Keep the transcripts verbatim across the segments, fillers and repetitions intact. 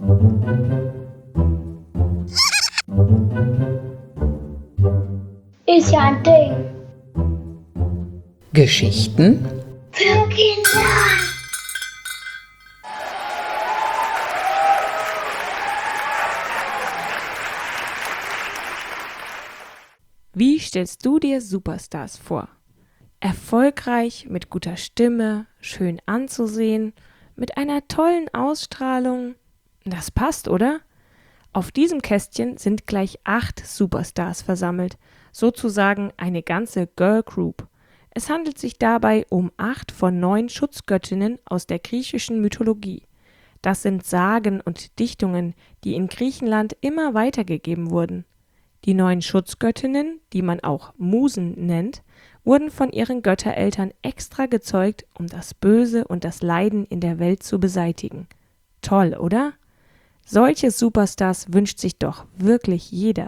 Ist ja ein Ding. Geschichten Für Kinder. Wie stellst du dir Superstars vor? Erfolgreich, mit guter Stimme, schön anzusehen, mit einer tollen Ausstrahlung. Das passt, oder? Auf diesem Kästchen sind gleich acht Superstars versammelt, sozusagen eine ganze Girl Group. Es handelt sich dabei um acht von neun Schutzgöttinnen aus der griechischen Mythologie. Das sind Sagen und Dichtungen, die in Griechenland immer weitergegeben wurden. Die neun Schutzgöttinnen, die man auch Musen nennt, wurden von ihren Göttereltern extra gezeugt, um das Böse und das Leiden in der Welt zu beseitigen. Toll, oder? Solche Superstars wünscht sich doch wirklich jeder.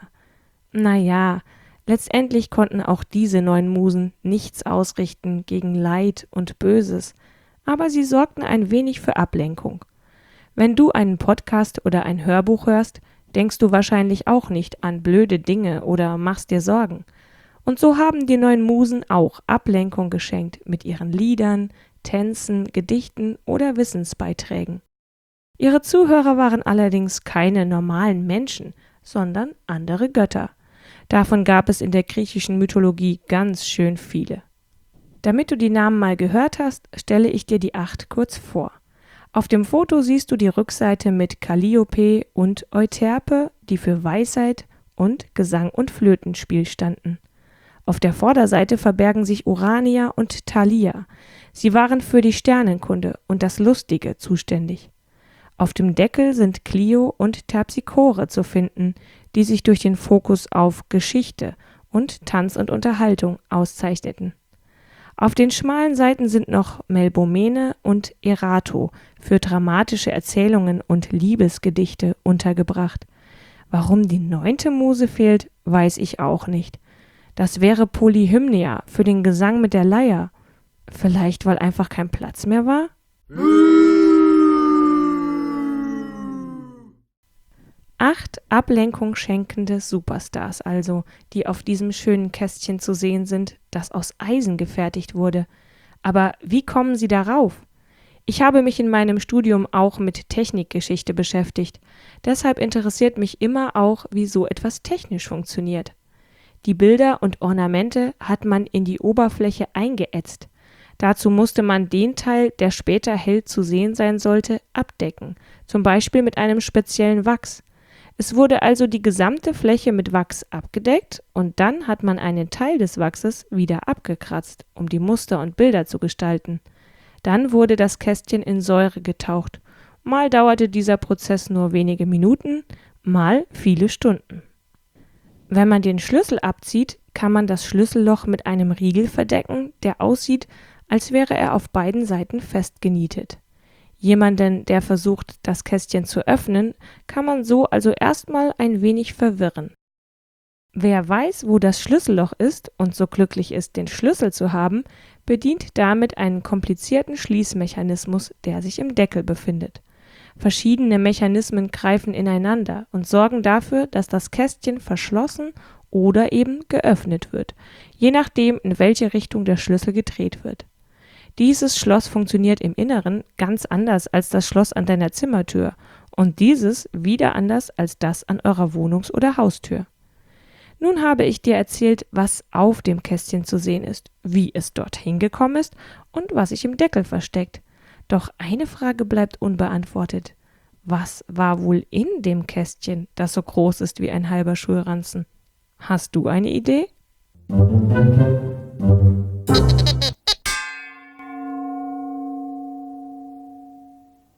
Naja, letztendlich konnten auch diese neun Musen nichts ausrichten gegen Leid und Böses, aber sie sorgten ein wenig für Ablenkung. Wenn du einen Podcast oder ein Hörbuch hörst, denkst du wahrscheinlich auch nicht an blöde Dinge oder machst dir Sorgen. Und so haben die neuen Musen auch Ablenkung geschenkt mit ihren Liedern, Tänzen, Gedichten oder Wissensbeiträgen. Ihre Zuhörer waren allerdings keine normalen Menschen, sondern andere Götter. Davon gab es in der griechischen Mythologie ganz schön viele. Damit du die Namen mal gehört hast, stelle ich dir die acht kurz vor. Auf dem Foto siehst du die Rückseite mit Kalliope und Euterpe, die für Weisheit und Gesang und Flötenspiel standen. Auf der Vorderseite verbergen sich Urania und Thalia. Sie waren für die Sternenkunde und das Lustige zuständig. Auf dem Deckel sind Clio und Terpsichore zu finden, die sich durch den Fokus auf Geschichte und Tanz und Unterhaltung auszeichneten. Auf den schmalen Seiten sind noch Melpomene und Erato für dramatische Erzählungen und Liebesgedichte untergebracht. Warum die neunte Muse fehlt, weiß ich auch nicht. Das wäre Polyhymnia für den Gesang mit der Leier. Vielleicht, weil einfach kein Platz mehr war? Acht Ablenkung schenkende Superstars also, die auf diesem schönen Kästchen zu sehen sind, das aus Eisen gefertigt wurde. Aber wie kommen sie darauf? Ich habe mich in meinem Studium auch mit Technikgeschichte beschäftigt. Deshalb interessiert mich immer auch, wie so etwas technisch funktioniert. Die Bilder und Ornamente hat man in die Oberfläche eingeätzt. Dazu musste man den Teil, der später hell zu sehen sein sollte, abdecken, zum Beispiel mit einem speziellen Wachs. Es wurde also die gesamte Fläche mit Wachs abgedeckt und dann hat man einen Teil des Wachses wieder abgekratzt, um die Muster und Bilder zu gestalten. Dann wurde das Kästchen in Säure getaucht. Mal dauerte dieser Prozess nur wenige Minuten, mal viele Stunden. Wenn man den Schlüssel abzieht, kann man das Schlüsselloch mit einem Riegel verdecken, der aussieht, als wäre er auf beiden Seiten festgenietet. Jemanden, der versucht, das Kästchen zu öffnen, kann man so also erstmal ein wenig verwirren. Wer weiß, wo das Schlüsselloch ist und so glücklich ist, den Schlüssel zu haben, bedient damit einen komplizierten Schließmechanismus, der sich im Deckel befindet. Verschiedene Mechanismen greifen ineinander und sorgen dafür, dass das Kästchen verschlossen oder eben geöffnet wird, je nachdem, in welche Richtung der Schlüssel gedreht wird. Dieses Schloss funktioniert im Inneren ganz anders als das Schloss an deiner Zimmertür und dieses wieder anders als das an eurer Wohnungs- oder Haustür. Nun habe ich dir erzählt, was auf dem Kästchen zu sehen ist, wie es dorthin gekommen ist und was sich im Deckel versteckt. Doch eine Frage bleibt unbeantwortet. Was war wohl in dem Kästchen, das so groß ist wie ein halber Schulranzen? Hast du eine Idee?